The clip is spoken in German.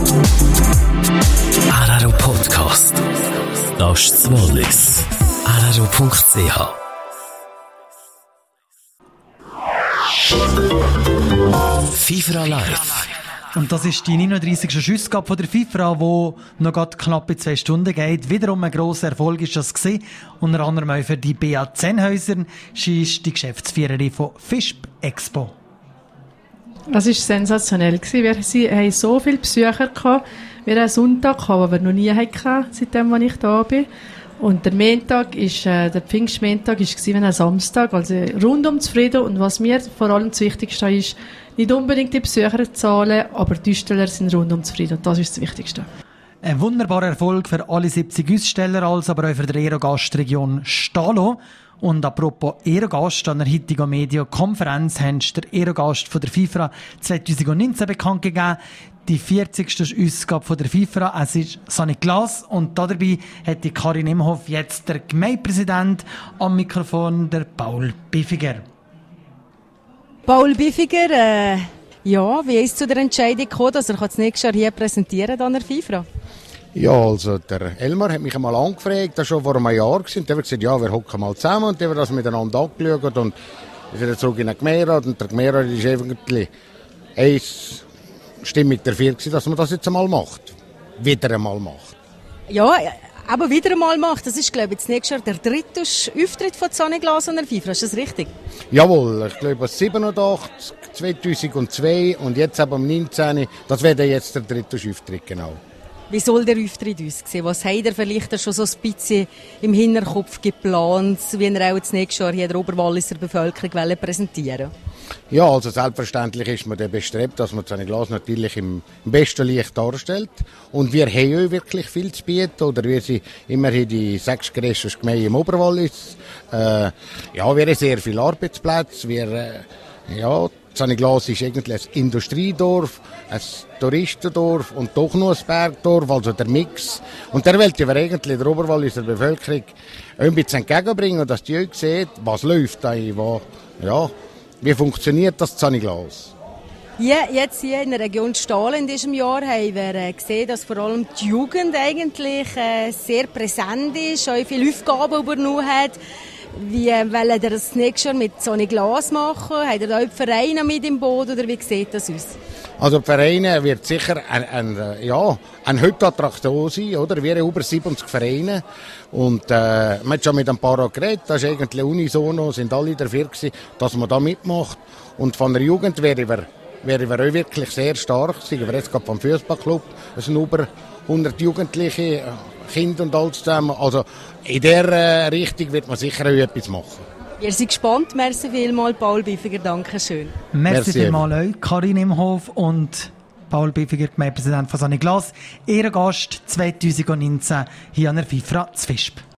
RRO Podcast. Das ist das Wallis. RRO.ch. FIFA Live. Und das ist die 39. Schussgabe von der FIFA, die noch gerade knappe 2 Stunden geht. Wiederum ein grosser Erfolg ist das gewesen. Unter anderem auch für die Bea Zenhäuser. Sie ist die Geschäftsführerin von FISP Expo. Das war sensationell. Wir hatten so viele Besucher. Wir hatten einen Sonntag, den wir noch nie hatten, seitdem ich da bin. Und der Montag der Pfingstmontag war wie ein Samstag. Also rundum zufrieden. Und was mir vor allem das Wichtigste ist, nicht unbedingt die Besucherzahlen, aber die Aussteller sind rundum zufrieden. Und das ist das Wichtigste. Ein wunderbarer Erfolg für alle 70 Aussteller, aber auch für die Aerogastregion Stalo. Und apropos Aerogast, an der heutigen Medienkonferenz haben der Aerogast von der FIFA 2019 bekannt gegeben. Die 40. Ausgabe von der FIFA. Es ist Sonny Glas und dabei hat die Karin Imhoff jetzt der Gemeindepräsident am Mikrofon, der Paul Biffiger. Paul Biffiger, ja, wie ist es zu der Entscheidung gekommen, dass er das nächste Jahr hier präsentieren an der FIFA? Ja, also der Elmar hat mich einmal angefragt, das war schon vor einem Jahr. Und der hat gesagt, ja, wir hocken mal zusammen und der hat das miteinander angeschaut und ist wieder zurück in den Gemeinderat. Und der Gemeinderat ist eigentlich einstimmig dafür gewesen, dass man das jetzt einmal macht. Wieder einmal macht. Ja, aber wieder einmal macht. Das ist, glaube ich, das nächste Jahr der 3. Auftritt von Sonny Glas an der FIFA. Ist das richtig? Jawohl, ich glaube 87, 2002 und jetzt am 19. Das wäre jetzt der 3. Auftritt, genau. Wie soll der Auftritt aussehen? Was habt ihr vielleicht schon so ein bisschen im Hinterkopf geplant, wie ihr auch das nächste Jahr hier der Oberwalliser Bevölkerung präsentieren? Ja, also selbstverständlich ist man bestrebt, dass man Sonny Glas natürlich im besten Licht darstellt. Und wir haben auch wirklich viel zu bieten, oder wir sind immerhin die 6 grössten Gemeinden im Oberwallis. Ja, wir haben sehr viele Arbeitsplätze. Sonny Glas ist eigentlich ein Industriedorf, ein Touristendorf und doch noch ein Bergdorf, also der Mix. Und der wollte wir eigentlich der Oberwalliser Bevölkerung ein bisschen entgegenbringen, dass die auch sehen, was läuft eigentlich, wie funktioniert das Sonny Glas. Ja, jetzt hier in der Region Stahlen in diesem Jahr haben wir gesehen, dass vor allem die Jugend eigentlich sehr präsent ist, auch viele Aufgaben übernommen hat. Wie wollen ihr das nächste Jahr mit Sonny Glas machen? Habt ihr da die Vereine mit im Boot oder wie sieht das aus? Also die Vereine wird sicher eine Hauptattraktion sein, oder? Wir haben über 70 Vereine und man hat schon mit ein paar geredet, das ist eigentlich unisono, sind alle dafür gewesen, dass man da mitmacht. Und von der Jugend wären wir auch wirklich sehr stark. Sagen wir jetzt gerade vom Fußballclub, es sind über 100 Jugendliche, Kinder und alles zusammen. Also in dieser Richtung wird man sicher auch etwas machen. Wir sind gespannt. Merci vielmals, Paul Biffiger. Danke schön. Merci vielmals euch, Karin Imhoff und Paul Biffiger, Gemeindepräsident von Sonny Glas. Ehrengast 2019 hier an der FIFA zu FISP.